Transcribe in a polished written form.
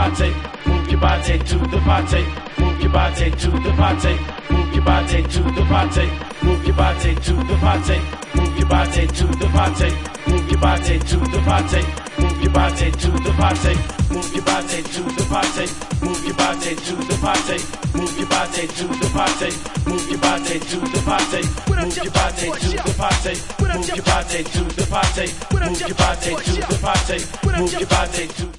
party, move your body to the party, move your body to the party, move your body to the party, move your body to the party, move your body to the party, move your body to the party, move your body to the party, move your body to the party, move your body to the party, move your body to the party, move your body to the party, move your body to the party, move your body to the party, move your body to the party, move your body to